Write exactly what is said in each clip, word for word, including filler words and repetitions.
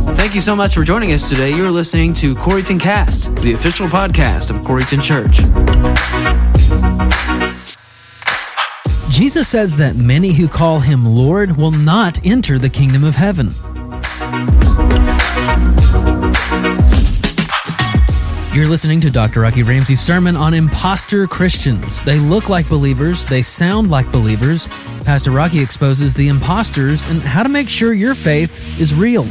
Thank you so much for joining us today. You're listening to Coreyton Cast, the official podcast of Coreyton Church. Jesus says that many who call him Lord will not enter the kingdom of heaven. You're listening to Doctor Rocky Ramsey's sermon on imposter Christians. They look like believers, they sound like believers. Pastor Rocky exposes the imposters and how to make sure your faith is real.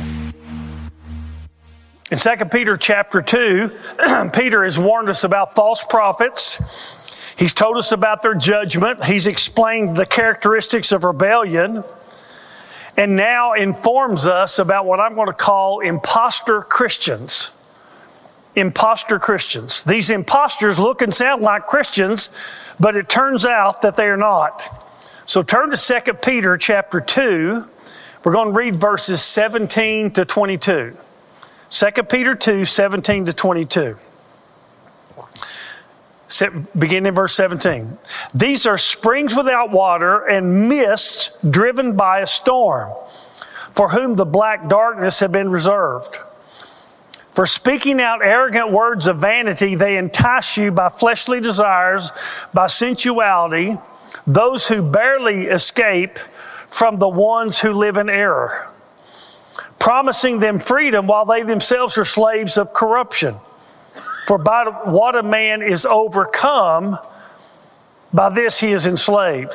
In Second Peter chapter two, Peter has warned us about false prophets. He's told us about their judgment. He's explained the characteristics of rebellion. And now informs us about what I'm going to call imposter Christians. Imposter Christians. These imposters look and sound like Christians, but it turns out that they are not. So turn to Second Peter chapter two. We're going to read verses seventeen to twenty-two. Second Peter two, seventeen to twenty-two. Beginning in verse seventeen. These are springs without water and mists driven by a storm, for whom the black darkness had been reserved. For speaking out arrogant words of vanity, they entice you by fleshly desires, by sensuality, those who barely escape from the ones who live in error, promising them freedom while they themselves are slaves of corruption. For by what a man is overcome, by this he is enslaved.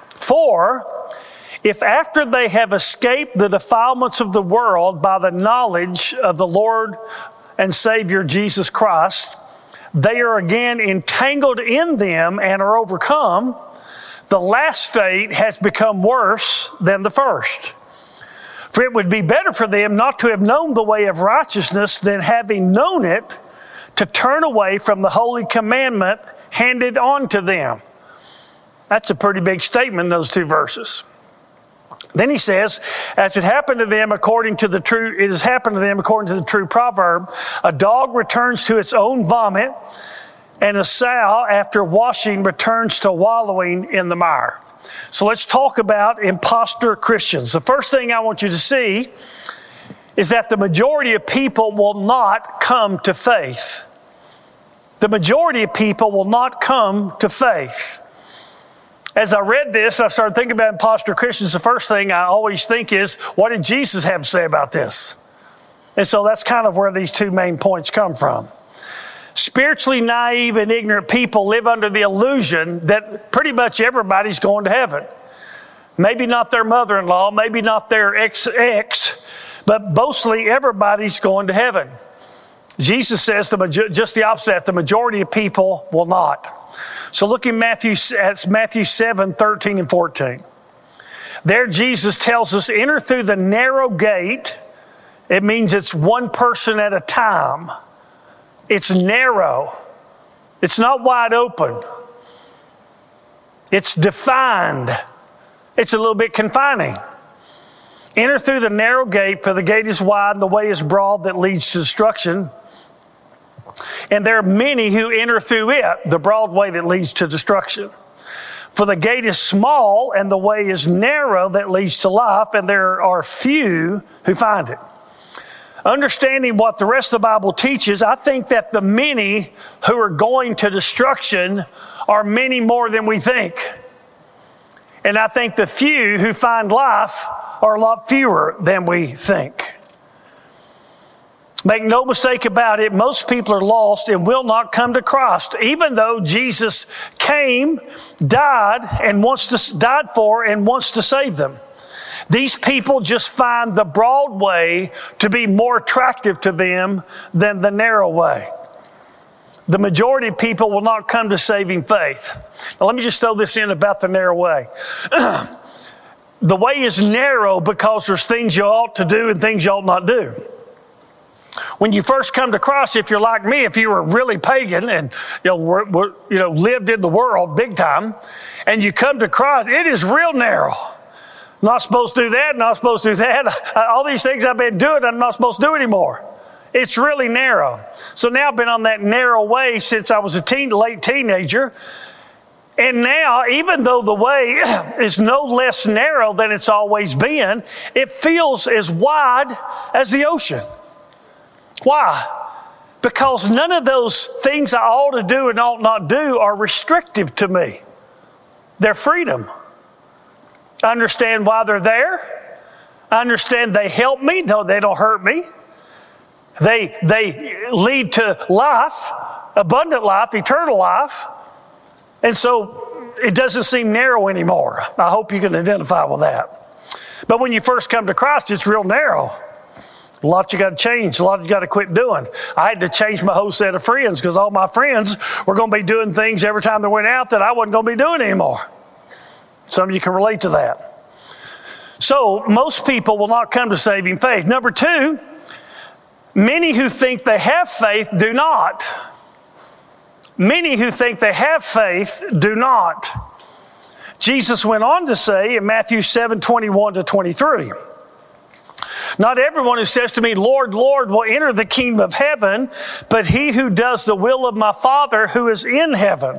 For if after they have escaped the defilements of the world by the knowledge of the Lord and Savior Jesus Christ, they are again entangled in them and are overcome, the last state has become worse than the first. For it would be better for them not to have known the way of righteousness than having known it, to turn away from the holy commandment handed on to them. That's a pretty big statement in those two verses. Then he says, as it happened to them according to the true, it has happened to them according to the true proverb, a dog returns to its own vomit, and a sow after washing returns to wallowing in the mire. So let's talk about imposter Christians. The first thing I want you to see is that the majority of people will not come to faith. The majority of people will not come to faith. As I read this, I started thinking about imposter Christians. The first thing I always think is, what did Jesus have to say about this? And so that's kind of where these two main points come from. Spiritually naive and ignorant people live under the illusion that pretty much everybody's going to heaven. Maybe not their mother-in-law, maybe not their ex-ex, but mostly everybody's going to heaven. Jesus says the just the opposite. The majority of people will not. So look in Matthew, at Matthew seven, thirteen and fourteen. There Jesus tells us, enter through the narrow gate. It means it's one person at a time. It's narrow. It's not wide open. It's defined. It's a little bit confining. Enter through the narrow gate, for the gate is wide and the way is broad that leads to destruction. And there are many who enter through it, the broad way that leads to destruction. For the gate is small and the way is narrow that leads to life, and there are few who find it. Understanding what the rest of the Bible teaches, I think that the many who are going to destruction are many more than we think. And I think the few who find life are a lot fewer than we think. Make no mistake about it, most people are lost and will not come to Christ, even though Jesus came, died, and wants to died for and wants to save them. These people just find the broad way to be more attractive to them than the narrow way. The majority of people will not come to saving faith. Now let me just throw this in about the narrow way. The way is narrow because there's things you ought to do and things you ought not do. When you first come to Christ, if you're like me, if you were really pagan and you know, were, were, you know lived in the world big time, and you come to Christ, it is real narrow. Not supposed to do that, not supposed to do that. All these things I've been doing, I'm not supposed to do anymore. It's really narrow. So now I've been on that narrow way since I was a teen, late teenager. And now, even though the way is no less narrow than it's always been, it feels as wide as the ocean. Why? Because none of those things I ought to do and ought not do are restrictive to me. They're freedom. I understand why they're there. I understand they help me, though they don't hurt me. They, they lead to life, abundant life, eternal life. And so it doesn't seem narrow anymore. I hope you can identify with that. But when you first come to Christ, it's real narrow. A lot you got to change. A lot you got to quit doing. I had to change my whole set of friends because all my friends were going to be doing things every time they went out that I wasn't going to be doing anymore. Some of you can relate to that. So most people will not come to saving faith. Number two, many who think they have faith do not. Many who think they have faith do not. Jesus went on to say in Matthew seven, twenty-one to twenty-three, not everyone who says to me, Lord, Lord, will enter the kingdom of heaven, but he who does the will of my Father who is in heaven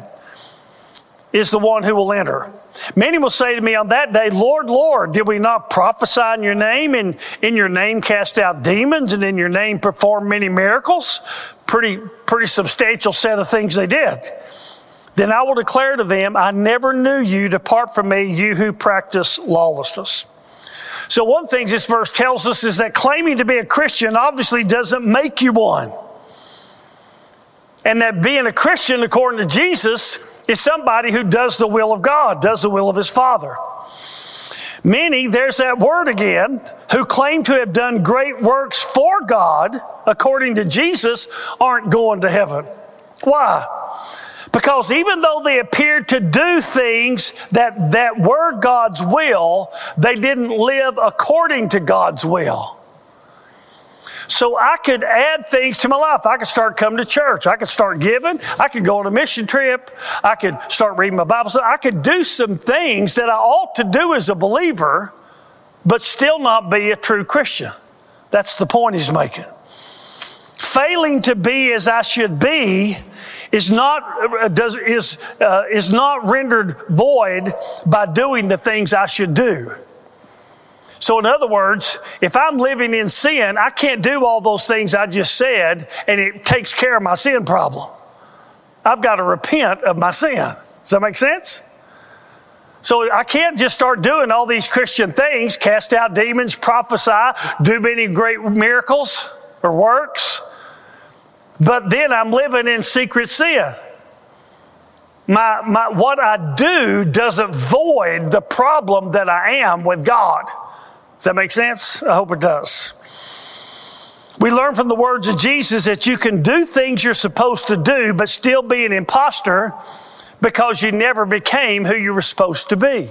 is the one who will enter. Many will say to me on that day, Lord, Lord, did we not prophesy in your name, and in your name cast out demons, and in your name perform many miracles? Pretty, pretty substantial set of things they did. Then I will declare to them, I never knew you. Depart from me, you who practice lawlessness. So one thing this verse tells us is that claiming to be a Christian obviously doesn't make you one. And that being a Christian, according to Jesus, is somebody who does the will of God, does the will of his Father. Many, there's that word again, who claim to have done great works for God, according to Jesus, aren't going to heaven. Why? Because even though they appeared to do things that, that were God's will, they didn't live according to God's will. So I could add things to my life. I could start coming to church. I could start giving. I could go on a mission trip. I could start reading my Bible. So I could do some things that I ought to do as a believer, but still not be a true Christian. That's the point he's making. Failing to be as I should be is not uh, does is uh, is not rendered void by doing the things I should do. So in other words, if I'm living in sin, I can't do all those things I just said, and it takes care of my sin problem. I've got to repent of my sin. Does that make sense? So I can't just start doing all these Christian things, cast out demons, prophesy, do many great miracles or works, but then I'm living in secret sin. My, my, what I do doesn't void the problem that I am with God. Does that make sense? I hope it does. We learn from the words of Jesus that you can do things you're supposed to do, but still be an imposter because you never became who you were supposed to be.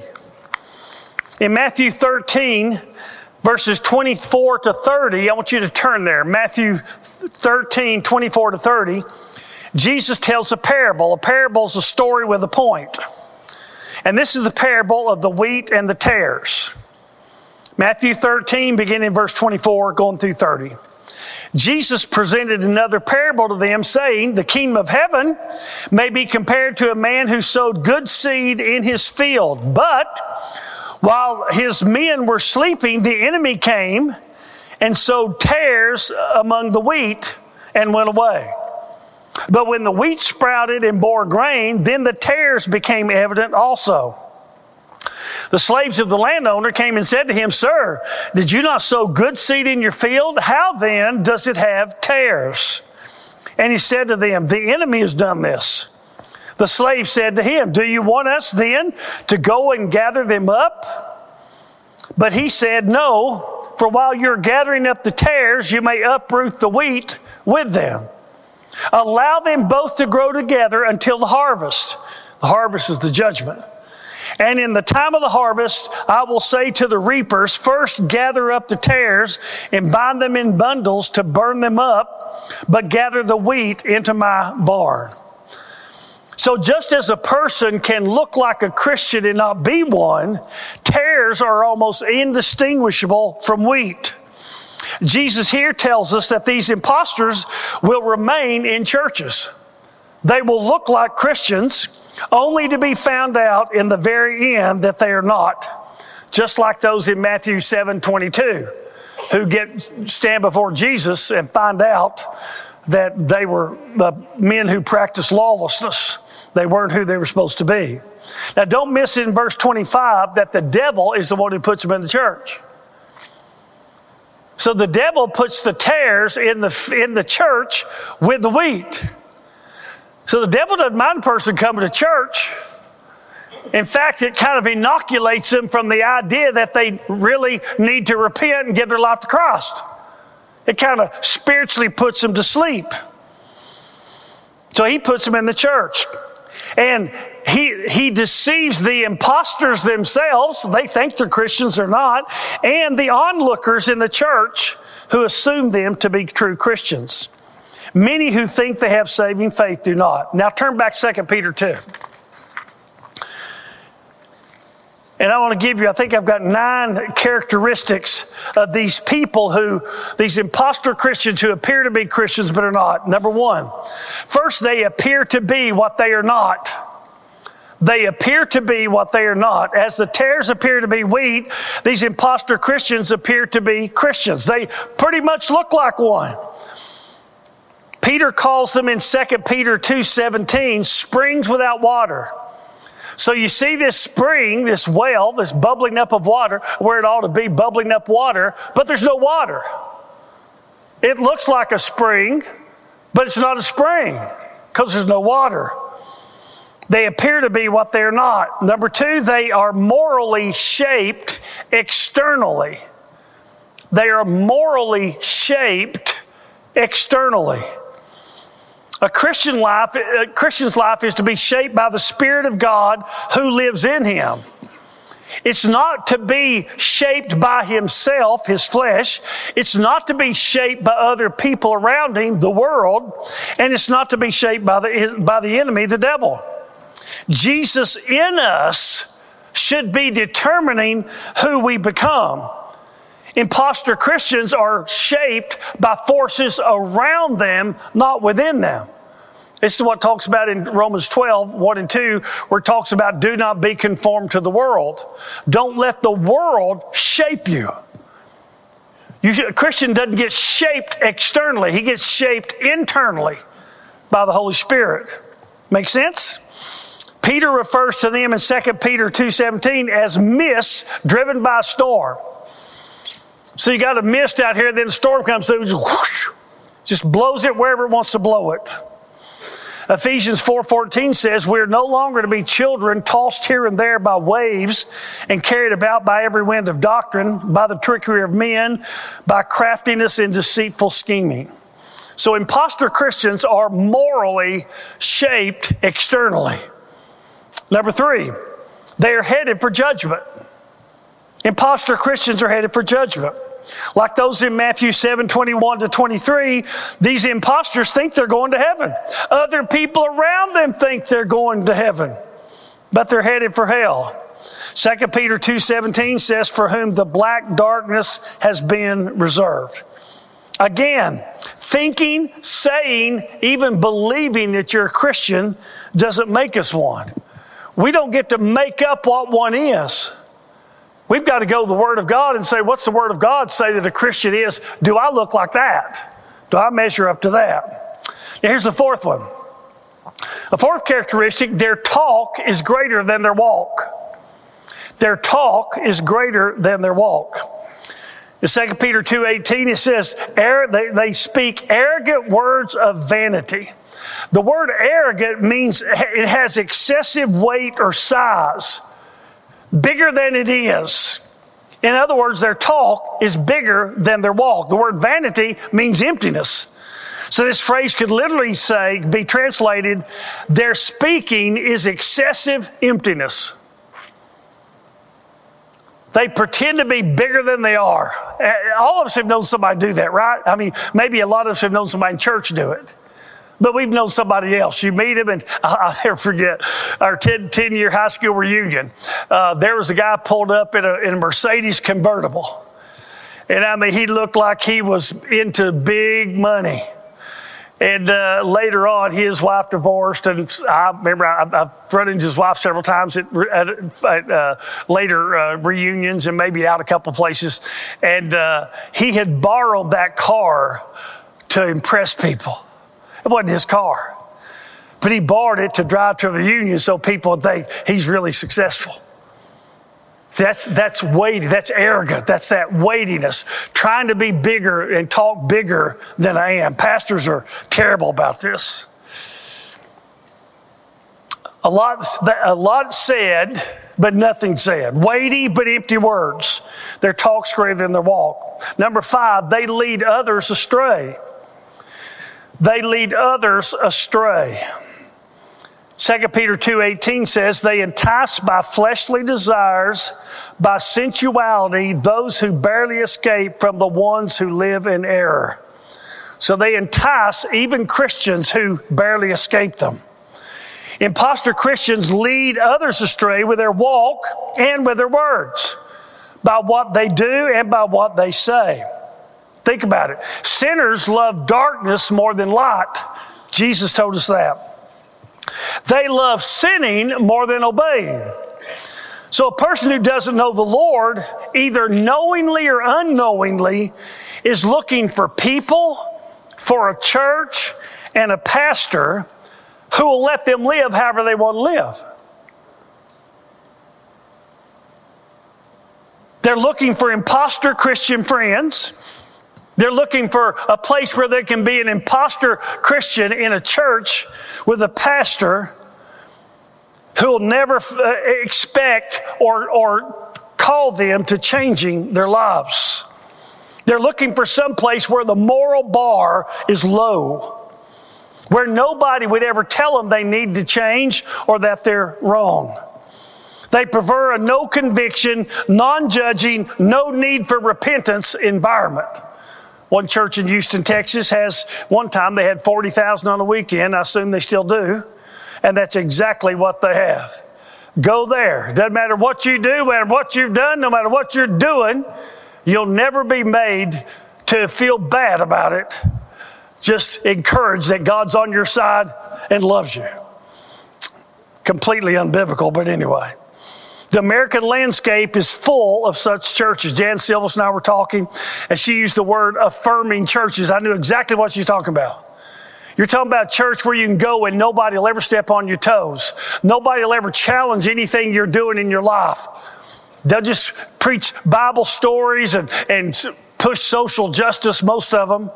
In Matthew thirteen, verses twenty-four to thirty, I want you to turn there. Matthew thirteen, twenty-four to thirty, Jesus tells a parable. A parable is a story with a point. And this is the parable of the wheat and the tares. Matthew thirteen, beginning in verse twenty-four, going through thirty. Jesus presented another parable to them, saying, the kingdom of heaven may be compared to a man who sowed good seed in his field. But while his men were sleeping, the enemy came and sowed tares among the wheat and went away. But when the wheat sprouted and bore grain, then the tares became evident also. The slaves of the landowner came and said to him, Sir, did you not sow good seed in your field? How then does it have tares? And he said to them, The enemy has done this. The slave said to him, Do you want us then to go and gather them up? But he said, No, for while you're gathering up the tares, you may uproot the wheat with them. Allow them both to grow together until the harvest. The harvest is the judgment. And in the time of the harvest, I will say to the reapers, first gather up the tares and bind them in bundles to burn them up, but gather the wheat into my barn. So just as a person can look like a Christian and not be one, tares are almost indistinguishable from wheat. Jesus here tells us that these imposters will remain in churches. They will look like Christians, only to be found out in the very end that they are not, just like those in Matthew seven twenty-two, who get stand before Jesus and find out that they were uh, men who practiced lawlessness. They weren't who they were supposed to be. Now, don't miss it in verse twenty-five that the devil is the one who puts them in the church. So the devil puts the tares in the in the church with the wheat. So the devil doesn't mind a person coming to church. In fact, it kind of inoculates them from the idea that they really need to repent and give their life to Christ. It kind of spiritually puts them to sleep. So he puts them in the church. And he he deceives the imposters themselves. They think they're Christians, they're not. And the onlookers in the church who assume them to be true Christians. Many who think they have saving faith do not. Now turn back to Second Peter two. And I want to give you, I think I've got nine characteristics of these people who, these imposter Christians who appear to be Christians but are not. Number one, first, they appear to be what they are not. They appear to be what they are not. As the tares appear to be wheat, these imposter Christians appear to be Christians. They pretty much look like one. Peter calls them in Second Peter two seventeen, springs without water. So you see this spring, this well, this bubbling up of water, where it ought to be bubbling up water, but there's no water. It looks like a spring, but it's not a spring because there's no water. They appear to be what they're not. Number two, they are morally shaped externally. They are morally shaped externally. A Christian life, a Christian's life is to be shaped by the Spirit of God who lives in him. It's not to be shaped by himself, his flesh. It's not to be shaped by other people around him, the world. And it's not to be shaped by the, by the enemy, the devil. Jesus in us should be determining who we become. Imposter Christians are shaped by forces around them, not within them. This is what it talks about in Romans twelve, one and two, where it talks about do not be conformed to the world. Don't let the world shape you. you should, a Christian doesn't get shaped externally. He gets shaped internally by the Holy Spirit. Make sense? Peter refers to them in Second Peter two seventeen as mists driven by a storm. So you got a mist out here, then the storm comes through, just, whoosh, just blows it wherever it wants to blow it. Ephesians four fourteen says, we're no longer to be children tossed here and there by waves and carried about by every wind of doctrine, by the trickery of men, by craftiness and deceitful scheming. So imposter Christians are morally shaped externally. Number three, they are headed for judgment. Imposter Christians are headed for judgment. Like those in Matthew seven twenty-one to twenty-three, these imposters think they're going to heaven. Other people around them think they're going to heaven, but they're headed for hell. Second Peter two seventeen says, for whom the black darkness has been reserved. Again, thinking, saying, even believing that you're a Christian doesn't make us one. We don't get to make up what one is. We've got to go to the Word of God and say, what's the Word of God say that a Christian is? Do I look like that? Do I measure up to that? Now here's the fourth one. A fourth characteristic, their talk is greater than their walk. Their talk is greater than their walk. In Second Peter two eighteen, it says, they, they speak arrogant words of vanity. The word arrogant means it has excessive weight or size. Bigger than it is. In other words, their talk is bigger than their walk. The word vanity means emptiness. So this phrase could literally say, be translated, their speaking is excessive emptiness. They pretend to be bigger than they are. All of us have known somebody do that, right? I mean, maybe a lot of us have known somebody in church do it. But we've known somebody else. You meet him, and I'll never forget our ten-year high school reunion. Uh, there was a guy pulled up in a, in a Mercedes convertible. And I mean, he looked like he was into big money. And uh, later on, his wife divorced, and I remember I, I've run into his wife several times at, at, at uh, later uh, reunions and maybe out a couple places. And uh, he had borrowed that car to impress people. It wasn't his car, but he borrowed it to drive to the reunion so people would think he's really successful. That's that's weighty. That's arrogant. That's that weightiness. Trying to be bigger and talk bigger than I am. Pastors are terrible about this. A lot, a lot said, but nothing said. Weighty, but empty words. Their talk's greater than their walk. Number five, they lead others astray. They lead others astray. Second Peter two eighteen says, they entice by fleshly desires, by sensuality, those who barely escape from the ones who live in error. So they entice even Christians who barely escape them. Imposter Christians lead others astray with their walk and with their words, by what they do and by what they say. Think about it. Sinners love darkness more than light. Jesus told us that. They love sinning more than obeying. So a person who doesn't know the Lord, either knowingly or unknowingly, is looking for people, for a church, and a pastor who will let them live however they want to live. They're looking for imposter Christian friends. They're looking for a place where they can be an imposter Christian in a church with a pastor who will never uh, expect or, or call them to changing their lives. They're looking for some place where the moral bar is low, where nobody would ever tell them they need to change or that they're wrong. They prefer a no conviction, non-judging, no need for repentance environment. One church in Houston, Texas has, one time they had forty thousand on a weekend. I assume they still do. And that's exactly what they have. Go there. Doesn't matter what you do, no matter what you've done, no matter what you're doing, you'll never be made to feel bad about it. Just encourage that God's on your side and loves you. Completely unbiblical, but anyway. The American landscape is full of such churches. Jan Silvas and I were talking, and she used the word affirming churches. I knew exactly what she's talking about. You're talking about a church where you can go and nobody will ever step on your toes. Nobody will ever challenge anything you're doing in your life. They'll just preach Bible stories and, and push social justice, most of them.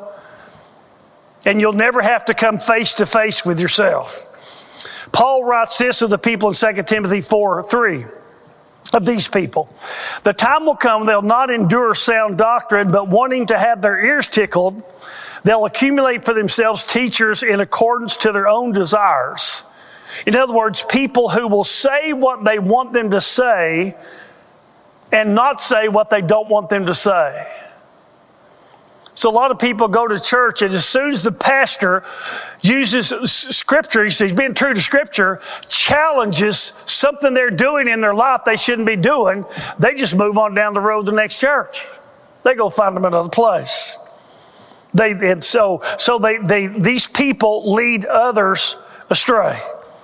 And you'll never have to come face to face with yourself. Paul writes this of the people in Second Timothy four three. Of these people. The time will come they'll not endure sound doctrine, but wanting to have their ears tickled, they'll accumulate for themselves teachers in accordance to their own desires. In other words, people who will say what they want them to say and not say what they don't want them to say. So a lot of people go to church, and as soon as the pastor uses Scripture, he's being true to Scripture, challenges something they're doing in their life they shouldn't be doing, they just move on down the road to the next church. They go find them another place. They and so so they they these people lead others astray.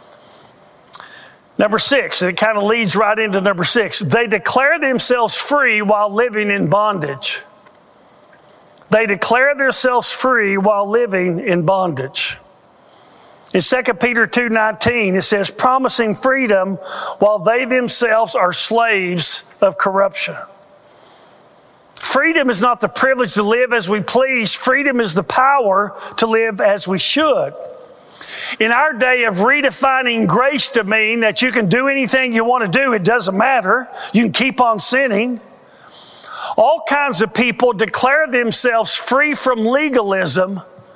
Number six, and it kind of leads right into number six. They declare themselves free while living in bondage. They declare themselves free while living in bondage. In Second Peter two nineteen, it says, promising freedom while they themselves are slaves of corruption. Freedom is not the privilege to live as we please. Freedom is the power to live as we should. In our day of redefining grace to mean that you can do anything you want to do, it doesn't matter. You can keep on sinning. All kinds of people declare themselves free from legalism,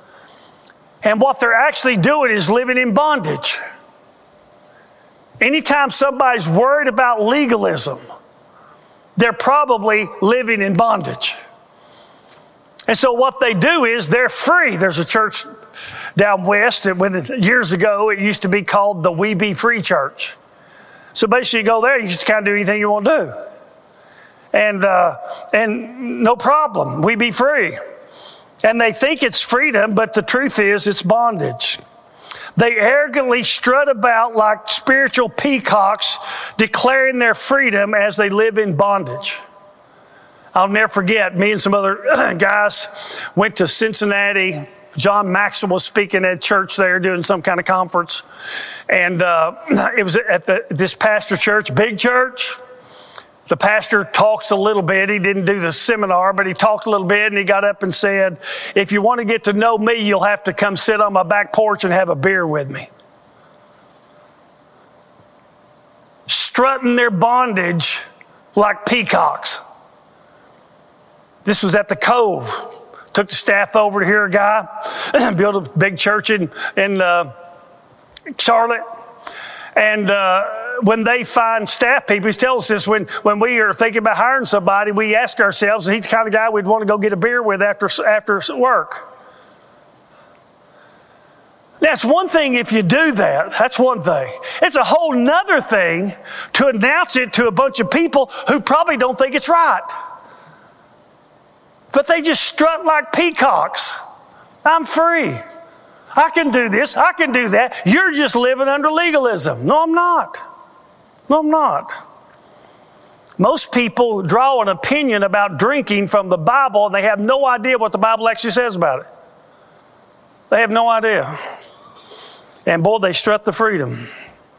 and what they're actually doing is living in bondage. Anytime somebody's worried about legalism, they're probably living in bondage. And so what they do is they're free. There's a church down west that when years ago it used to be called the We Be Free Church. So basically you go there, you just kind of do anything you want to do. And uh, and no problem, we be free. And they think it's freedom, but the truth is it's bondage. They arrogantly strut about like spiritual peacocks, declaring their freedom as they live in bondage. I'll never forget, me and some other guys went to Cincinnati. John Maxwell was speaking at church there, doing some kind of conference. And uh, it was at the, this pastor church, big church. The pastor talks a little bit. He didn't do the seminar, but he talked a little bit, and he got up and said, if you want to get to know me, you'll have to come sit on my back porch and have a beer with me. Strutting their bondage like peacocks. This was at the Cove. Took the staff over to hear a guy build a big church in, in uh, Charlotte. And uh, when they find staff people, he tells us this, when, when we are thinking about hiring somebody, we ask ourselves, he's the kind of guy we'd want to go get a beer with after, after work. That's one thing if you do that. That's one thing. It's a whole nother thing to announce it to a bunch of people who probably don't think it's right. But they just strut like peacocks. I'm free. I can do this. I can do that. You're just living under legalism. No, I'm not. No, I'm not. Most people draw an opinion about drinking from the Bible, and they have no idea what the Bible actually says about it. They have no idea. And boy, they strut the freedom.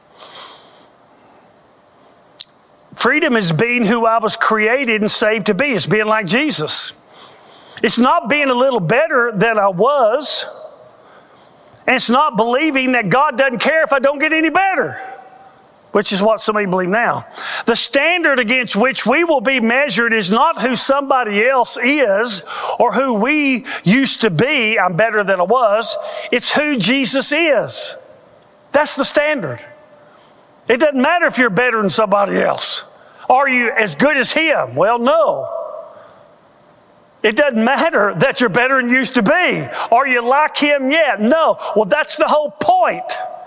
Freedom is being who I was created and saved to be. It's being like Jesus. It's not being a little better than I was. And it's not believing that God doesn't care if I don't get any better, which is what some people believe now. The standard against which we will be measured is not who somebody else is or who we used to be, I'm better than I was. It's who Jesus is. That's the standard. It doesn't matter if you're better than somebody else. Are you as good as him? Well, no. It doesn't matter that you're better than you used to be. Are you like him yet? No. Well, that's the whole point.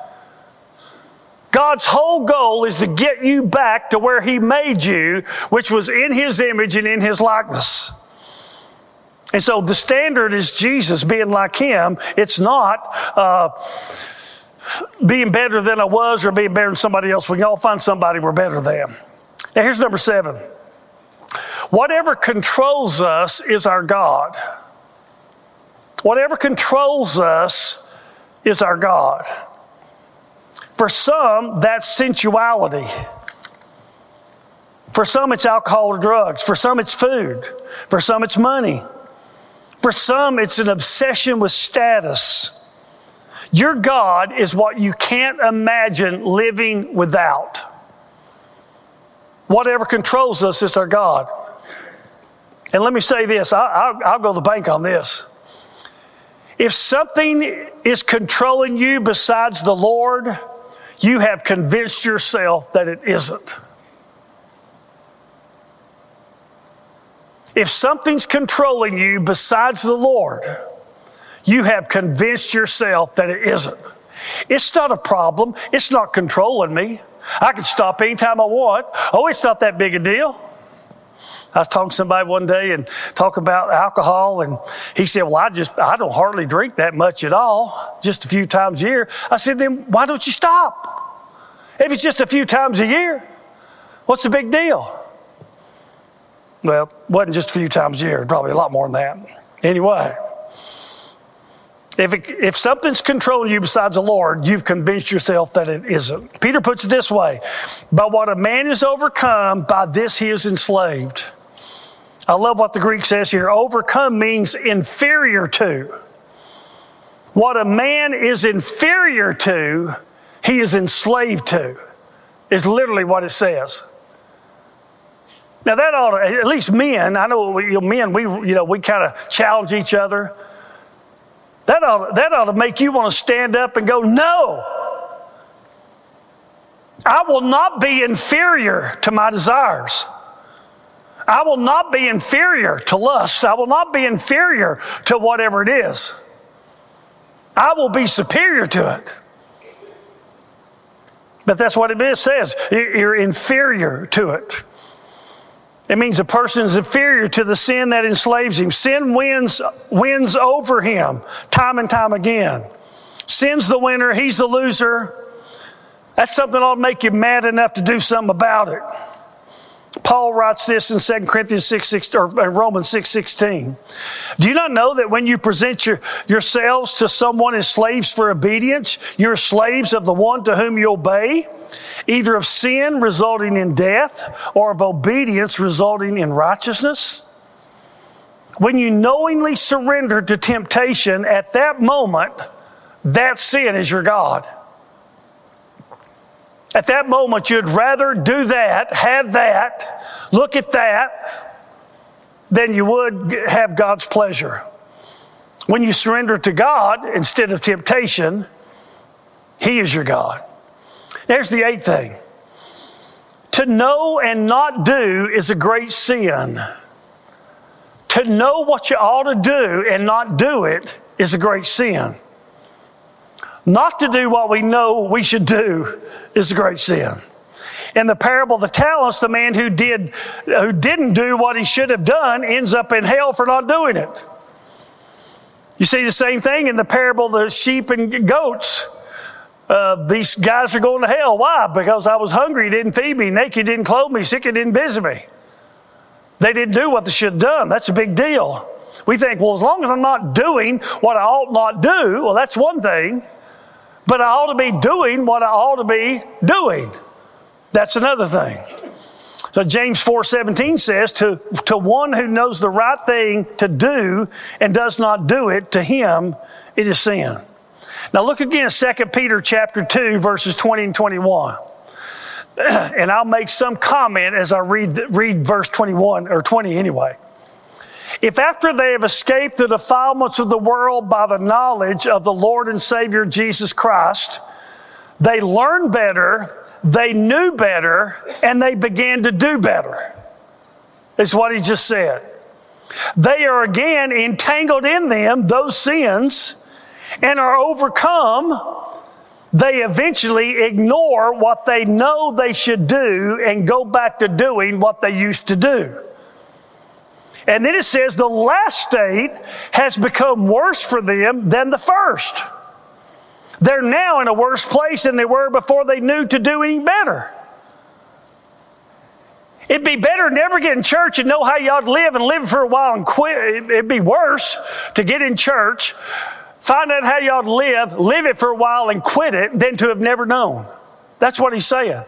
God's whole goal is to get you back to where he made you, which was in his image and in his likeness. And so the standard is Jesus, being like him. It's not uh, being better than I was or being better than somebody else. We can all find somebody we're better than. Now here's number seven. Whatever controls us is our God. Whatever controls us is our God. For some, that's sensuality. For some, it's alcohol or drugs. For some, it's food. For some, it's money. For some, it's an obsession with status. Your God is what you can't imagine living without. Whatever controls us is our God. And let me say this, I, I'll, I'll go to the bank on this. If something is controlling you besides the Lord, you have convinced yourself that it isn't. If something's controlling you besides the Lord, you have convinced yourself that it isn't. It's not a problem. It's not controlling me. I can stop anytime I want. Oh, it's not that big a deal. I was talking to somebody one day and talk about alcohol, and he said, well, I just, I don't hardly drink that much at all, just a few times a year. I said, then why don't you stop? If it's just a few times a year, what's the big deal? Well, it wasn't just a few times a year, probably a lot more than that. Anyway, if, it, if something's controlling you besides the Lord, you've convinced yourself that it isn't. Peter puts it this way, by what a man is overcome, by this he is enslaved. I love what the Greek says here. Overcome means inferior to. What a man is inferior to, he is enslaved to, is literally what it says. Now that ought to, at least men, I know, we, you know men, we, you know, we kind of challenge each other. That ought, that ought to make you want to stand up and go, no, I will not be inferior to my desires. I will not be inferior to lust. I will not be inferior to whatever it is. I will be superior to it. But that's what it says. You're inferior to it. It means a person is inferior to the sin that enslaves him. Sin wins, wins over him time and time again. Sin's the winner, he's the loser. That's something that ought to make you mad enough to do something about it. Paul writes this in Second Corinthians six, six or Romans six sixteen. Do you not know that when you present your, yourselves to someone as slaves for obedience, you're slaves of the one to whom you obey, either of sin resulting in death or of obedience resulting in righteousness? When you knowingly surrender to temptation, at that moment, that sin is your God. At that moment, you'd rather do that, have that, look at that, than you would have God's pleasure. When you surrender to God instead of temptation, He is your God. There's the eighth thing. To know and not do is a great sin. To know what you ought to do and not do it is a great sin. Not to do what we know we should do is a great sin. In the parable of the talents, the man who did, who didn't do what he should have done ends up in hell for not doing it. You see the same thing in the parable of the sheep and goats. Uh, these guys are going to hell. Why? Because I was hungry, you didn't feed me, naked, you didn't clothe me, sick, you didn't visit me. They didn't do what they should have done. That's a big deal. We think, well, as long as I'm not doing what I ought not do, well, that's one thing. But I ought to be doing what I ought to be doing. That's another thing. So James four seventeen says, to, to one who knows the right thing to do and does not do it, to him it is sin. Now look again at Second Peter chapter two, verses twenty and twenty-one. And I'll make some comment as I read, read verse twenty-one, or twenty anyway. If after they have escaped the defilements of the world by the knowledge of the Lord and Savior Jesus Christ, they learned better, they knew better, and they began to do better, is what he just said. They are again entangled in them, those sins, and are overcome. They eventually ignore what they know they should do and go back to doing what they used to do. And then it says the last state has become worse for them than the first. They're now in a worse place than they were before they knew to do any better. It'd be better to never get in church and know how you ought to live and live for a while and quit. It'd be worse to get in church, find out how you ought to live, live it for a while and quit it than to have never known. That's what he's saying.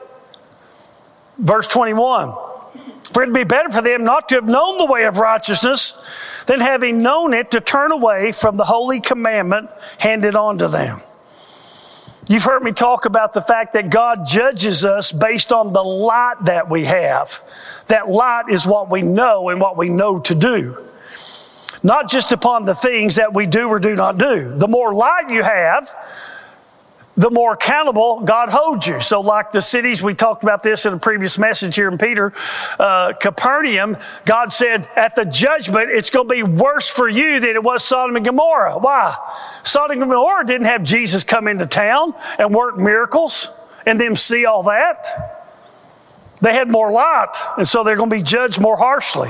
Verse twenty-one. For it'd be better for them not to have known the way of righteousness than having known it to turn away from the holy commandment handed on to them. You've heard me talk about the fact that God judges us based on the light that we have. That light is what we know and what we know to do. Not just upon the things that we do or do not do. The more light you have, the more accountable God holds you. So like the cities, we talked about this in a previous message here in Peter, uh, Capernaum, God said at the judgment, it's going to be worse for you than it was Sodom and Gomorrah. Why? Sodom and Gomorrah didn't have Jesus come into town and work miracles and them see all that. They had more light, and so they're going to be judged more harshly.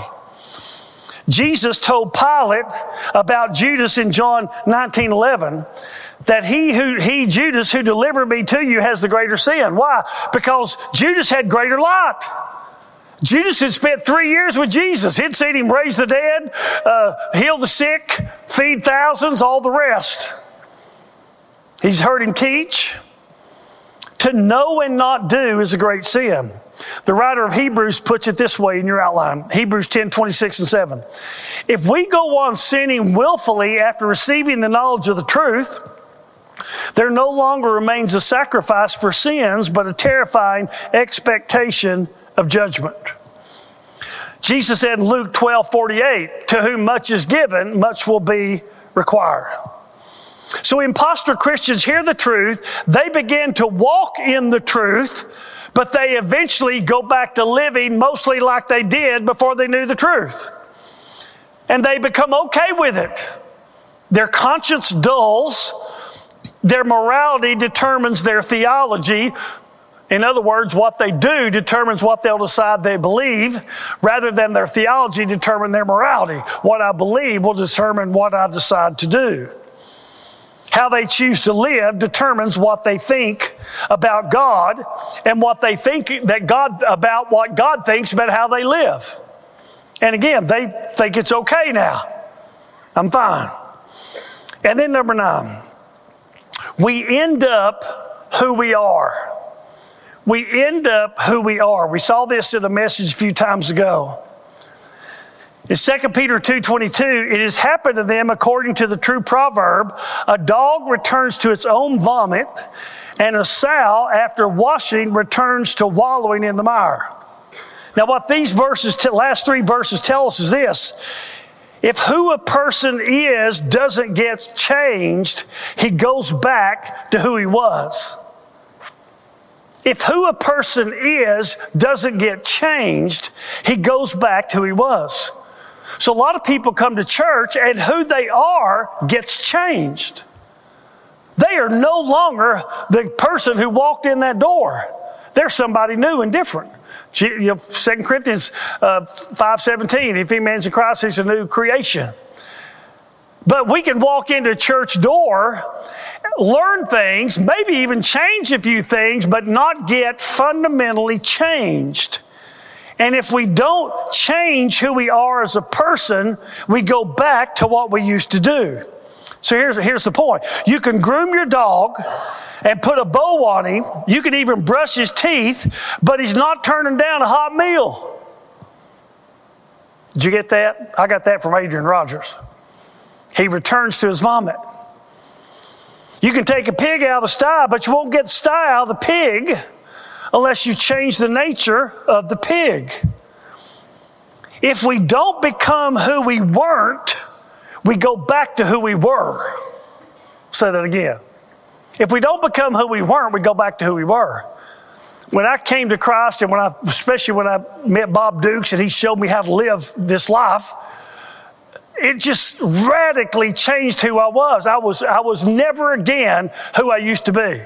Jesus told Pilate about Judas in John nineteen eleven that he who he Judas who delivered me to you has the greater sin. Why? Because Judas had greater light. Judas had spent three years with Jesus. He'd seen him raise the dead, uh, heal the sick, feed thousands, all the rest. He's heard him teach. To know and not do is a great sin. The writer of Hebrews puts it this way in your outline. Hebrews ten, twenty-six and seven. If we go on sinning willfully after receiving the knowledge of the truth, there no longer remains a sacrifice for sins, but a terrifying expectation of judgment. Jesus said in Luke twelve, forty-eight, to whom much is given, much will be required. So imposter Christians hear the truth, they begin to walk in the truth, but they eventually go back to living mostly like they did before they knew the truth. And they become okay with it. Their conscience dulls, their morality determines their theology, In other words, what they do determines what they'll decide they believe, rather than their theology determine their morality. What I believe will determine what I decide to do. How they choose to live determines what they think about God, and what they think that God about what God thinks about how they live. And again, they think it's okay now. I'm fine. And then number nine, we end up who we are. We end up who we are. We saw this in a message a few times ago. In Second Peter two twenty-two, it has happened to them according to the true proverb, a dog returns to its own vomit, and a sow after washing returns to wallowing in the mire. Now what these verses, t- last three verses tell us is this: if who a person is doesn't get changed, he goes back to who he was. If who a person is doesn't get changed, he goes back to who he was. So a lot of people come to church and who they are gets changed. They are no longer the person who walked in that door. They're somebody new and different. You know, Second Corinthians uh, five seventeen, if any man's in Christ, he's a new creation. But we can walk into a church door, learn things, maybe even change a few things, but not get fundamentally changed. And if we don't change who we are as a person, we go back to what we used to do. So here's, here's the point. You can groom your dog and put a bow on him. You can even brush his teeth, but he's not turning down a hot meal. Did you get that? I got that from Adrian Rogers. He returns to his vomit. You can take a pig out of the sty, but you won't get the sty out of the pig unless you change the nature of the pig. If we don't become who we weren't, we go back to who we were. I'll say that again. If we don't become who we weren't, we go back to who we were. When I came to Christ, and when I, especially when I met Bob Dukes and he showed me how to live this life, it just radically changed who I was. I was, I was never again who I used to be.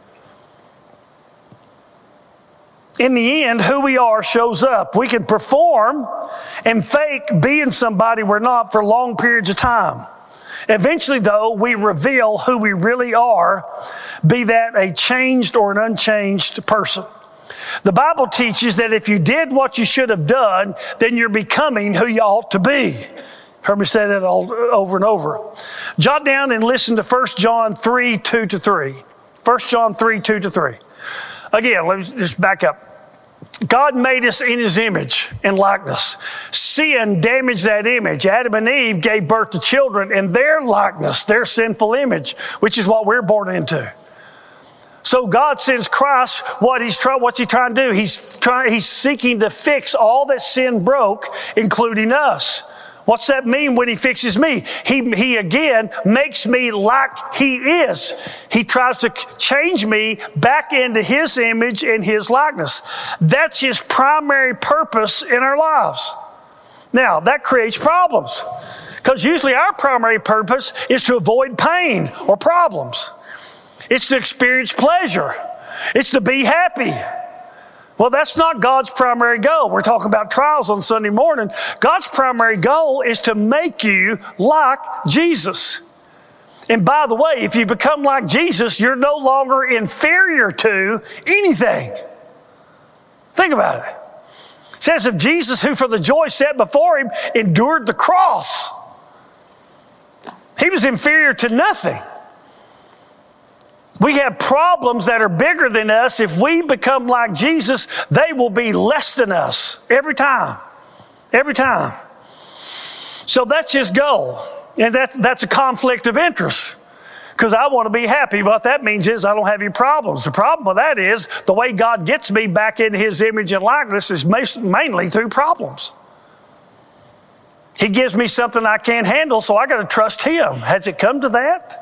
In the end, who we are shows up. We can perform and fake being somebody we're not for long periods of time. Eventually, though, we reveal who we really are, be that a changed or an unchanged person. The Bible teaches that if you did what you should have done, then you're becoming who you ought to be. Heard me say that all over and over. Jot down and listen to First John three, two to three. First John three, two to three. Again, let me just back up. God made us in His image and likeness. Sin damaged that image. Adam and Eve gave birth to children in their likeness, their sinful image, which is what we're born into. So God sends Christ. What he's trying, what's He trying to do? He's trying. He's seeking to fix all that sin broke, including us. What's that mean when He fixes me? He, he again makes me like He is. He tries to change me back into His image and His likeness. That's His primary purpose in our lives. Now, that creates problems, because usually our primary purpose is to avoid pain or problems. It's to experience pleasure. It's to be happy. Well, that's not God's primary goal. We're talking about trials on Sunday morning. God's primary goal is to make you like Jesus. And by the way, if you become like Jesus, you're no longer inferior to anything. Think about it. It says of Jesus, who for the joy set before Him endured the cross. He was inferior to nothing. We have problems that are bigger than us. If we become like Jesus, they will be less than us every time. Every time. So that's His goal. And that's, that's a conflict of interest, because I want to be happy. What that means is I don't have any problems. The problem with that is the way God gets me back into His image and likeness is mainly through problems. He gives me something I can't handle, so I got to trust Him. Has it come to that?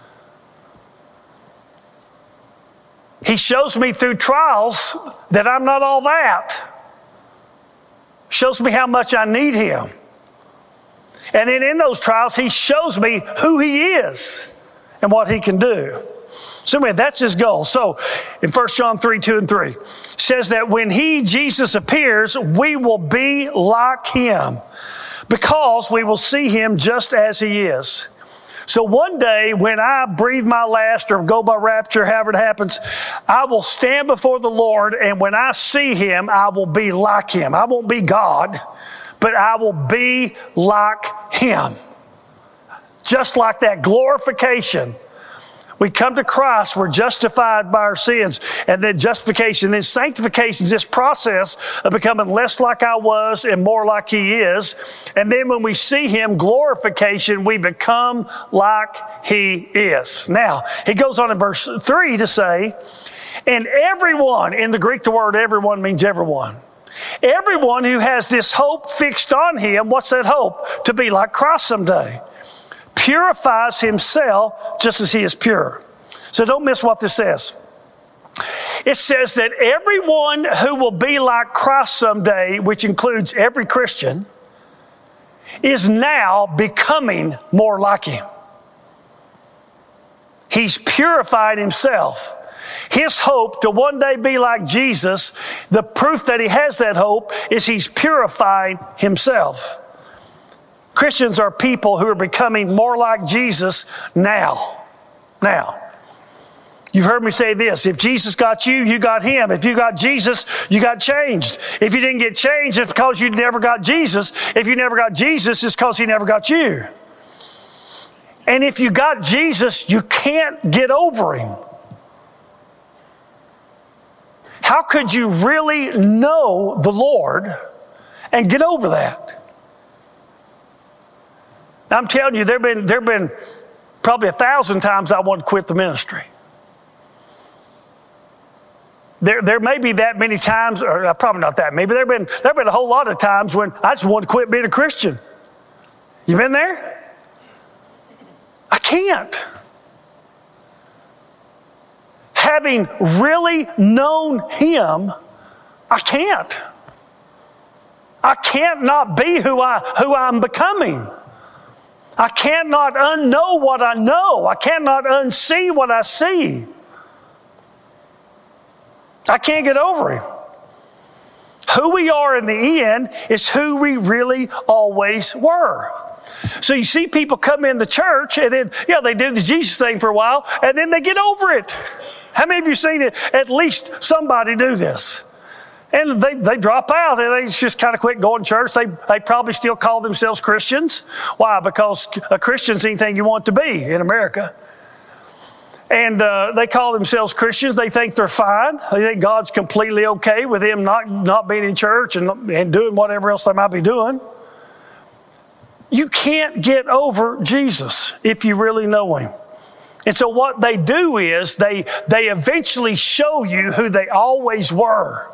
He shows me through trials that I'm not all that. Shows me how much I need Him. And then in those trials, He shows me who He is and what He can do. So anyway, that's his goal. So in First John three, two and three, it says that when he, Jesus, appears, we will be like him because we will see him just as he is. So one day when I breathe my last or go by rapture, however it happens, I will stand before the Lord, and when I see him, I will be like him. I won't be God, but I will be like him. Just like that glorification. We come to Christ, we're justified by our sins, and then justification, then sanctification is this process of becoming less like I was and more like he is. And then when we see him, glorification, we become like he is. Now, he goes on in verse three to say, and everyone, in the Greek the word everyone means everyone. Everyone who has this hope fixed on him, what's that hope? To be like Christ someday. Purifies himself just as he is pure. So don't miss what this says. It says that everyone who will be like Christ someday, which includes every Christian, is now becoming more like him. He's purified himself. His hope to one day be like Jesus, the proof that he has that hope is he's purified himself. Christians are people who are becoming more like Jesus now. Now. You've heard me say this. If Jesus got you, you got him. If you got Jesus, you got changed. If you didn't get changed, it's because you never got Jesus. If you never got Jesus, it's because he never got you. And if you got Jesus, you can't get over him. How could you really know the Lord and get over that? I'm telling you, there have been, there have been probably a thousand times I want to quit the ministry. There, there may be that many times, or probably not that many, but there have been, there have been a whole lot of times when I just want to quit being a Christian. You been there? I can't. Having really known him, I can't. I can't not be who I who I'm becoming. I cannot unknow what I know. I cannot unsee what I see. I can't get over him. Who we are in the end is who we really always were. So you see people come in the church and then, yeah, they do the Jesus thing for a while and then they get over it. How many of you seen it? At least somebody do this. And they, they drop out and they just kind of quit going to church. They, they probably still call themselves Christians. Why? Because a Christian's anything you want to be in America. And uh, they call themselves Christians. They think they're fine. They think God's completely okay with them not, not being in church and, and doing whatever else they might be doing. You can't get over Jesus if you really know him. And so what they do is they, they eventually show you who they always were.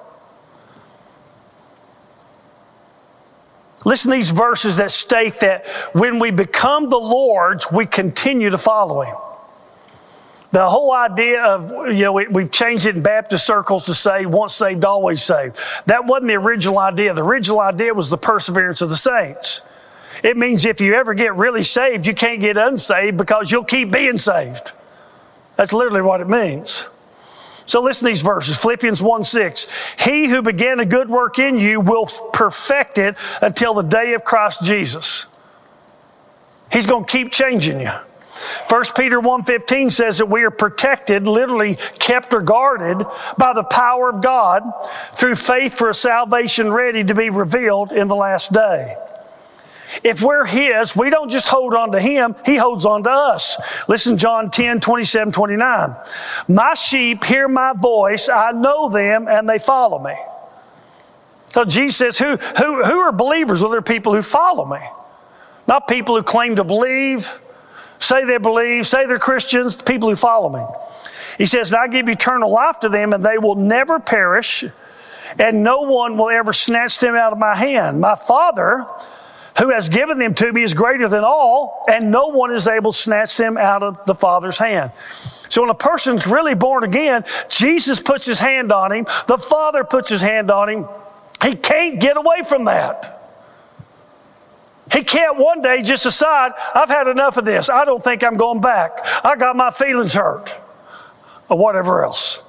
Listen to these verses that state that when we become the Lord's, we continue to follow him. The whole idea of, you know, we, we've changed it in Baptist circles to say, once saved, always saved. That wasn't the original idea. The original idea was the perseverance of the saints. It means if you ever get really saved, you can't get unsaved because you'll keep being saved. That's literally what it means. So listen to these verses. Philippians one six. He who began a good work in you will perfect it until the day of Christ Jesus. He's going to keep changing you. First Peter one fifteen says that we are protected, literally kept or guarded by the power of God through faith for a salvation ready to be revealed in the last day. If we're his, we don't just hold on to him, he holds on to us. Listen, John ten, twenty-seven, twenty-nine. My sheep hear my voice, I know them, and they follow me. So Jesus says, who, who, who are believers? Well, they're people who follow me. Not people who claim to believe, say they believe, say they're Christians, the people who follow me. He says, and I give eternal life to them, and they will never perish, and no one will ever snatch them out of my hand. My Father, who has given them to me, is greater than all, and no one is able to snatch them out of the Father's hand. So when a person's really born again, Jesus puts his hand on him, the Father puts his hand on him. He can't get away from that. He can't one day just decide, I've had enough of this. I don't think I'm going back. I got my feelings hurt. or whatever else.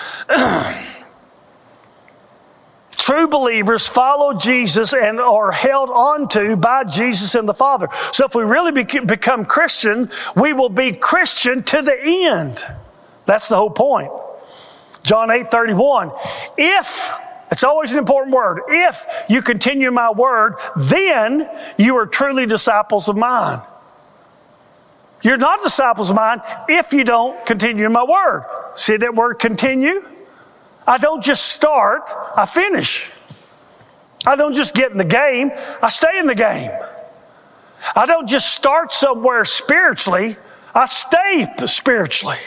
True believers follow Jesus and are held onto by Jesus and the Father. So if we really be- become Christian, we will be Christian to the end. That's the whole point. John eight thirty-one. If, it's always an important word, if you continue my word, then you are truly disciples of mine. You're not disciples of mine if you don't continue my word. See that word continue? I don't just start, I finish. I don't just get in the game, I stay in the game. I don't just start somewhere spiritually, I stay spiritually.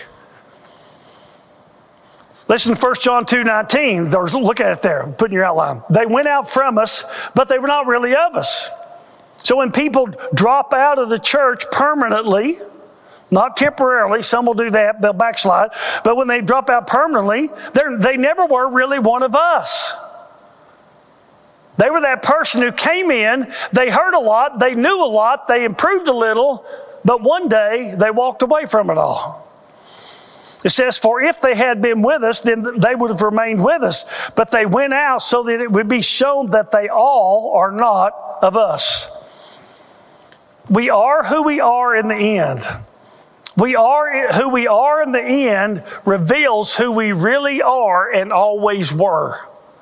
Listen to First John two nineteen. There's, look at it there, put in your outline. They went out from us, but they were not really of us. So when people drop out of the church permanently, not temporarily, some will do that, they'll backslide, but when they drop out permanently, they never were really one of us. They were that person who came in, they heard a lot, they knew a lot, they improved a little, but one day they walked away from it all. It says, for if they had been with us, then they would have remained with us. But they went out so that it would be shown that they all are not of us. We are who we are in the end. We are who we are in the end reveals who we really are and always were.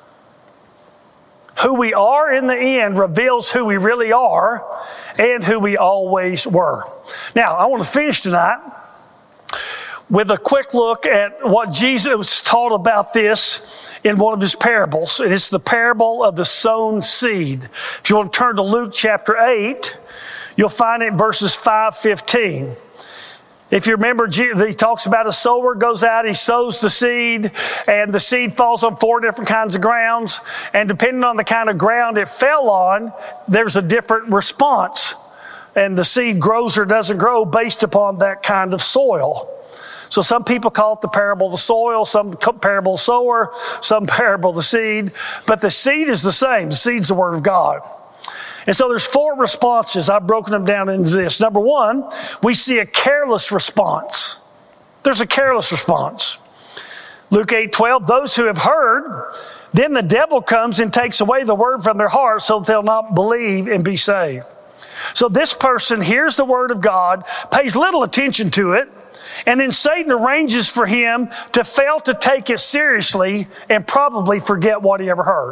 Who we are in the end reveals who we really are and who we always were. Now, I want to finish tonight with a quick look at what Jesus taught about this in one of his parables. And it's the parable of the sown seed. If you want to turn to Luke chapter eight, you'll find it in verses five fifteen. If you remember, he talks about a sower goes out, he sows the seed, and the seed falls on four different kinds of grounds. And depending on the kind of ground it fell on, there's a different response. And the seed grows or doesn't grow based upon that kind of soil. So some people call it the parable of the soil, some parable of the sower, some parable of the seed. But the seed is the same. The seed's the Word of God. And so there's four responses. I've broken them down into this. Number one, we see a careless response. There's a careless response. Luke eight twelve, those who have heard, then the devil comes and takes away the word from their heart so that they'll not believe and be saved. So this person hears the word of God, pays little attention to it, and then Satan arranges for him to fail to take it seriously and probably forget what he ever heard.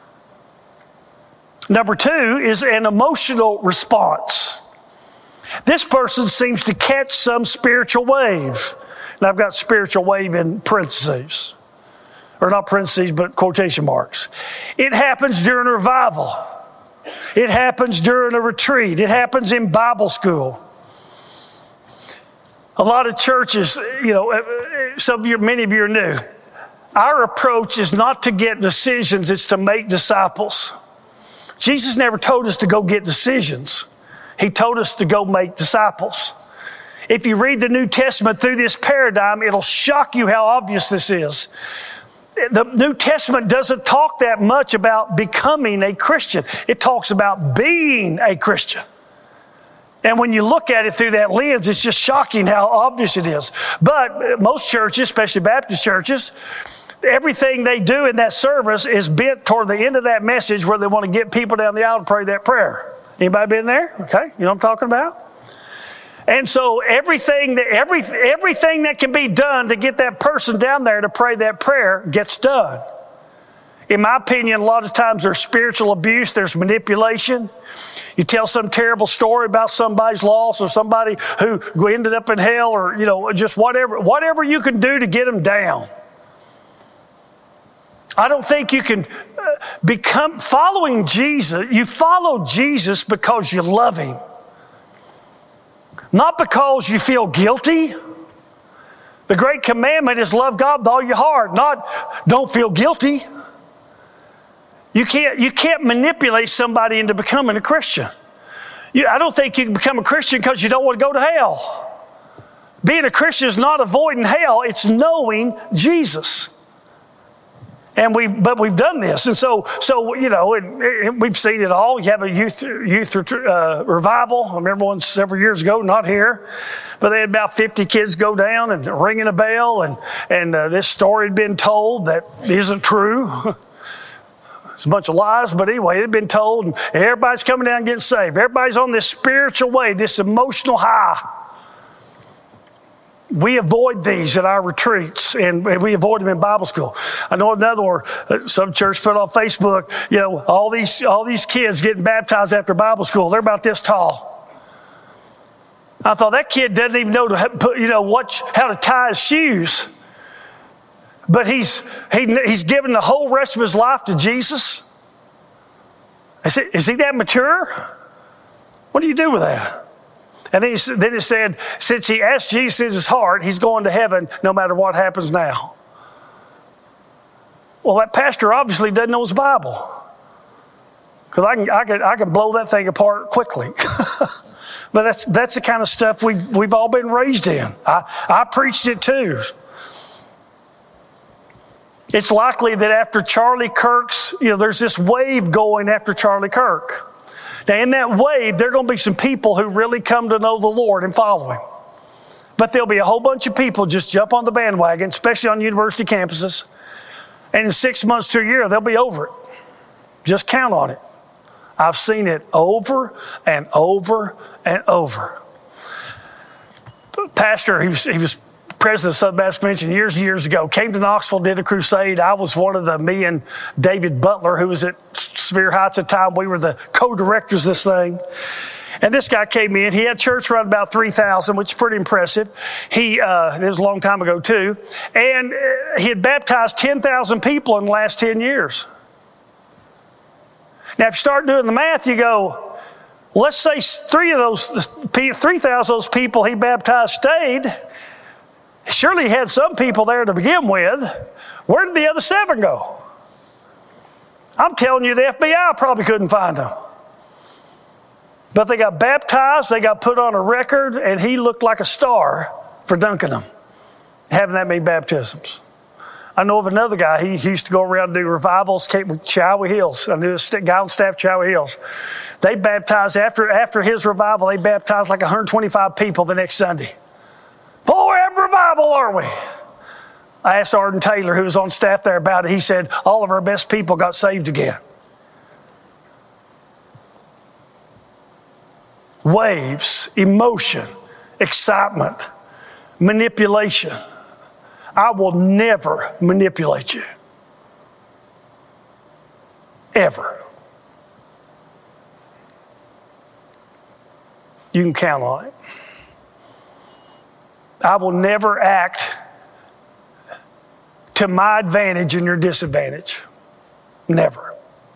Number two is an emotional response. This person seems to catch some spiritual wave. And I've got spiritual wave in parentheses. Or not parentheses, but quotation marks. It happens during a revival. It happens during a retreat. It happens in Bible school. A lot of churches, you know, some of you, many of you are new. Our approach is not to get decisions, it's to make disciples. Jesus never told us to go get decisions. He told us to go make disciples. If you read the New Testament through this paradigm, it'll shock you how obvious this is. The New Testament doesn't talk that much about becoming a Christian. It talks about being a Christian. And when you look at it through that lens, it's just shocking how obvious it is. But most churches, especially Baptist churches, everything they do in that service is bent toward the end of that message where they want to get people down the aisle to pray that prayer. Anybody been there? Okay, you know what I'm talking about? And so everything that every everything that can be done to get that person down there to pray that prayer gets done. In my opinion, a lot of times there's spiritual abuse, there's manipulation. You tell some terrible story about somebody's loss or somebody who ended up in hell or, you know, just whatever, whatever you can do to get them down. I don't think you can become following Jesus. You follow Jesus because you love him. Not because you feel guilty. The great commandment is love God with all your heart, not don't feel guilty. You can't, you can't manipulate somebody into becoming a Christian. You, I don't think you can become a Christian because you don't want to go to hell. Being a Christian is not avoiding hell, it's knowing Jesus. And we, but we've done this, and so, so you know, and, and we've seen it all. You have a youth youth uh, revival. I remember one several years ago, not here, but they had about fifty kids go down and ringing a bell, and and uh, this story had been told that isn't true. It's a bunch of lies, but anyway, it had been told, and everybody's coming down and getting saved. Everybody's on this spiritual way, this emotional high. We avoid these at our retreats, and we avoid them in Bible school. I know another one, some church put on Facebook, you know, all these all these kids getting baptized after Bible school. They're about this tall. I thought, that kid doesn't even know to put, you know, what, how to tie his shoes. But he's he, he's given the whole rest of his life to Jesus. I said, is he that mature? What do you do with that? And then, he, then it said, since he asked Jesus in his heart, he's going to heaven no matter what happens now. Well, that pastor obviously doesn't know his Bible. Because I can, I, can, I can blow that thing apart quickly. But that's that's the kind of stuff we, we've all been raised in. I, I preached it too. It's likely that after Charlie Kirk's, you know, there's this wave going after Charlie Kirk. Now, in that wave, there are going to be some people who really come to know the Lord and follow Him. But there'll be a whole bunch of people just jump on the bandwagon, especially on university campuses. And in six months to a year, they'll be over it. Just count on it. I've seen it over and over and over. Pastor, he was, he was president of Southern Baptist Convention years and years ago, came to Knoxville, did a crusade. I was one of the, me and David Butler, who was at Severe Heights at the time, we were the co-directors of this thing. And this guy came in. He had church around about three thousand, which is pretty impressive. He, uh, it was a long time ago too. And he had baptized ten thousand people in the last ten years. Now, if you start doing the math, you go, well, let's say three of those, three thousand of those people he baptized stayed. Surely he had some people there to begin with. Where did the other seven go? I'm telling you, the F B I probably couldn't find them. But they got baptized, they got put on a record, and he looked like a star for dunking them, having that many baptisms. I know of another guy, he, he used to go around and do revivals, Cape Chowee Hills. I knew a guy on staff, Chowee Hills. They baptized, after, after his revival, they baptized like one hundred twenty-five people the next Sunday. Boy, we're having revival, are we? I asked Arden Taylor, who was on staff there, about it. He said, all of our best people got saved again. Waves, emotion, excitement, manipulation. I will never manipulate you. Ever. You can count on it. I will never act to my advantage and your disadvantage. Never.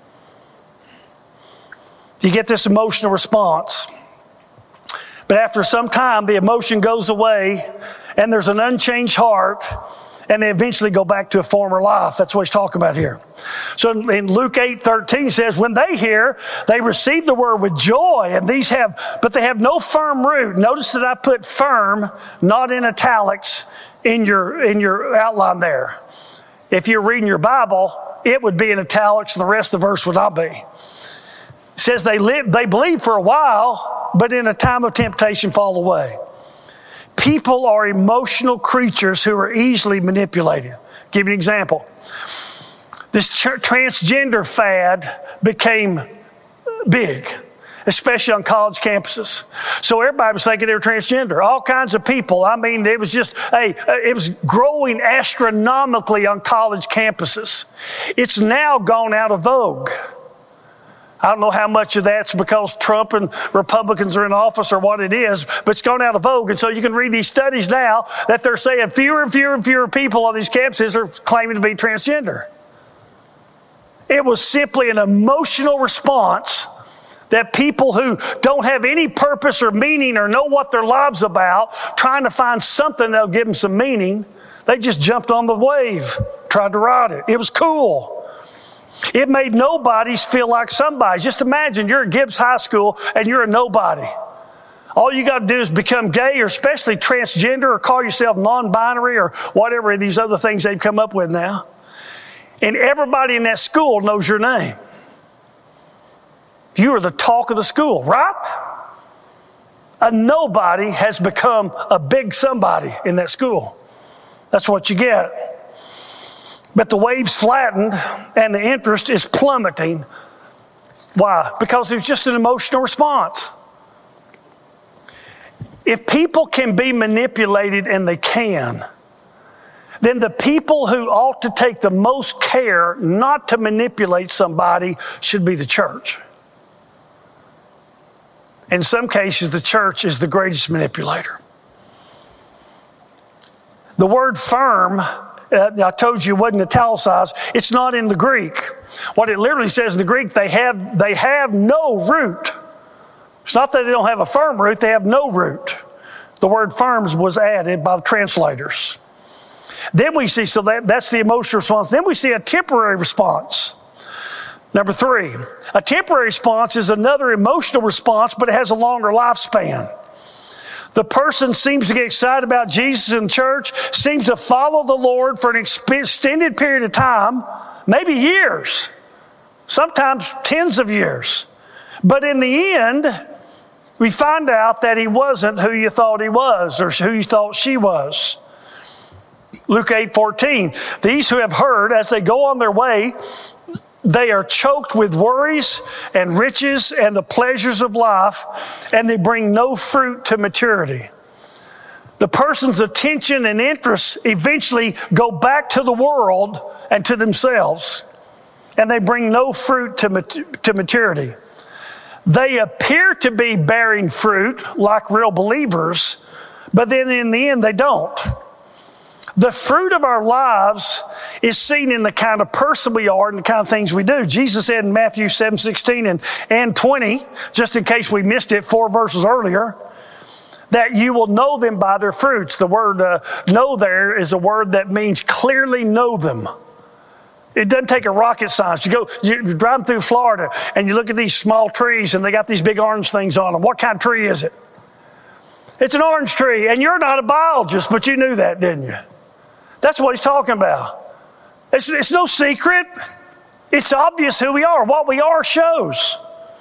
You get this emotional response. But after some time, the emotion goes away and there's an unchanged heart, and they eventually go back to a former life. That's what he's talking about here. So in Luke eight thirteen says, when they hear, they receive the word with joy, and these have, but they have no firm root. Notice that I put firm, not in italics, in your, in your outline there. If you're reading your Bible, it would be in italics and the rest of the verse would not be. It says they live, they believe for a while, but in a time of temptation fall away. People are emotional creatures who are easily manipulated. I'll give you an example. This ch- transgender fad became big, especially on college campuses. So everybody was thinking they were transgender. All kinds of people. I mean, it was just, hey, it was growing astronomically on college campuses. It's now gone out of vogue. I don't know how much of that's because Trump and Republicans are in office or what it is, but it's gone out of vogue. And so you can read these studies now that they're saying fewer and fewer and fewer people on these campuses are claiming to be transgender. It was simply an emotional response that people who don't have any purpose or meaning or know what their lives about, trying to find something that'll give them some meaning, they just jumped on the wave, tried to ride it. It was cool. It made nobodies feel like somebody. Just imagine you're at Gibbs High School and you're a nobody. All you got to do is become gay, or especially transgender, or call yourself non-binary, or whatever these other things they've come up with now. and everybody in that school knows your name. You are the talk of the school, right? A nobody has become a big somebody in that school. That's what you get. But the wave's flattened and the interest is plummeting. Why? Because it's just an emotional response. If people can be manipulated, and they can, then the people who ought to take the most care not to manipulate somebody should be the church. In some cases, the church is the greatest manipulator. The word firm, uh, I told you it wasn't italicized. It's not in the Greek. What it literally says in the Greek, they have, they have no root. It's not that they don't have a firm root, they have no root. The word firms was added by the translators. Then we see, so that, that's the emotional response. Then we see a temporary response. Number three, a temporary response is another emotional response, but it has a longer lifespan. The person seems to get excited about Jesus in church, seems to follow the Lord for an extended period of time, maybe years, sometimes tens of years. But in the end, we find out that he wasn't who you thought he was or who you thought she was. Luke eight fourteen, these who have heard, as they go on their way, they are choked with worries and riches and the pleasures of life, and they bring no fruit to maturity. The person's attention and interest eventually go back to the world and to themselves, and they bring no fruit to, mat- to maturity. They appear to be bearing fruit like real believers, but then in the end they don't. The fruit of our lives is seen in the kind of person we are and the kind of things we do. Jesus said in Matthew seven sixteen and, and twenty, just in case we missed it four verses earlier, that you will know them by their fruits. The word uh, know there is a word that means clearly know them. It doesn't take a rocket science. You go, you're driving through Florida and you look at these small trees and they got these big orange things on them. What kind of tree is it? It's an orange tree, and you're not a biologist, but you knew that, didn't you? That's what he's talking about. It's, it's no secret. It's obvious who we are. What we are shows.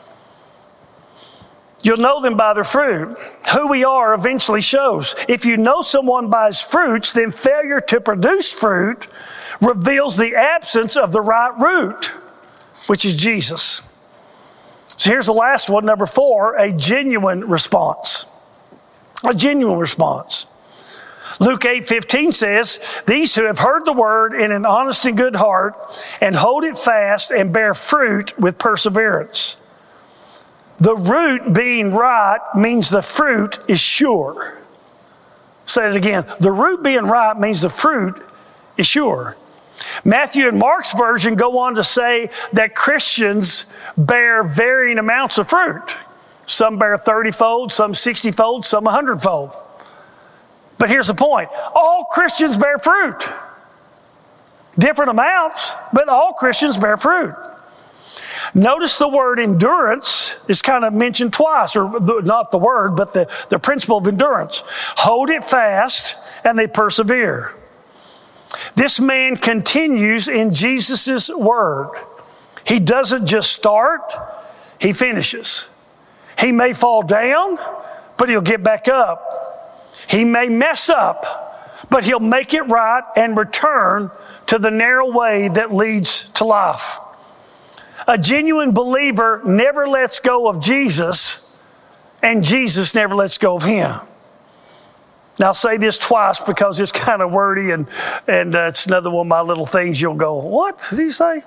You'll know them by their fruit. Who we are eventually shows. If you know someone by his fruits, then failure to produce fruit reveals the absence of the right root, which is Jesus. So here's the last one, number four, a genuine response. A genuine response. Luke eight fifteen says, these who have heard the word in an honest and good heart and hold it fast and bear fruit with perseverance. The root being right means the fruit is sure. Say it again. The root being right means the fruit is sure. Matthew and Mark's version go on to say that Christians bear varying amounts of fruit. Some bear thirty-fold, some sixty-fold, some one hundred-fold. But here's the point. All Christians bear fruit. Different amounts, but all Christians bear fruit. Notice the word endurance is kind of mentioned twice, or not the word, but the, the principle of endurance. Hold it fast, and they persevere. This man continues in Jesus' word. He doesn't just start, he finishes. He may fall down, but he'll get back up. He may mess up, but he'll make it right and return to the narrow way that leads to life. A genuine believer never lets go of Jesus, and Jesus never lets go of him. Now, I'll say this twice because it's kind of wordy, and, and uh, it's another one of my little things you'll go, what did he say?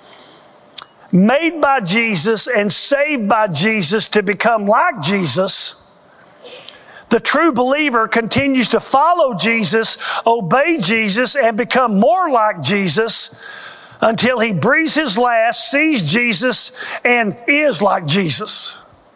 Made by Jesus and saved by Jesus to become like Jesus, the true believer continues to follow Jesus, obey Jesus, and become more like Jesus until he breathes his last, sees Jesus, and is like Jesus.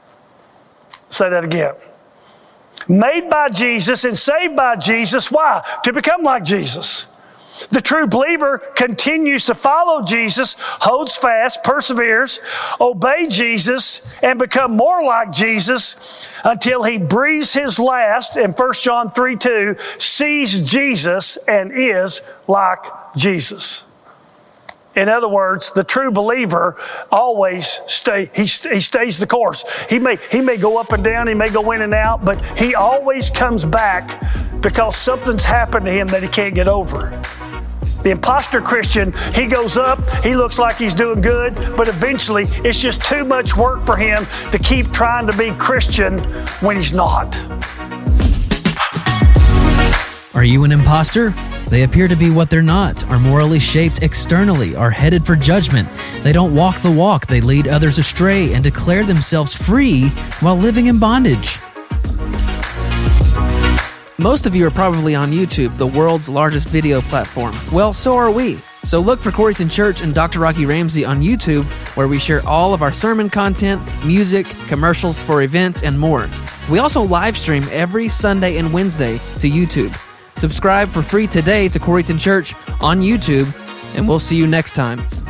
Say that again. Made by Jesus and saved by Jesus. Why? To become like Jesus. The true believer continues to follow Jesus, holds fast, perseveres, obey Jesus, and become more like Jesus until he breathes his last, in First John three two, sees Jesus and is like Jesus. In other words, the true believer always stay, he, he stays the course. He may, he may go up and down, he may go in and out, but he always comes back because something's happened to him that he can't get over. The imposter Christian, he goes up, he looks like he's doing good, but eventually it's just too much work for him to keep trying to be Christian when he's not. Are you an imposter? They appear to be what they're not, are morally shaped externally, are headed for judgment. They don't walk the walk, they lead others astray and declare themselves free while living in bondage. Most of you are probably on YouTube, the world's largest video platform. Well, so are we. So look for Coreyton Church and Doctor Rocky Ramsey on YouTube, where we share all of our sermon content, music, commercials for events, and more. We also live stream every Sunday and Wednesday to YouTube. Subscribe for free today to Coreyton Church on YouTube, and we'll see you next time.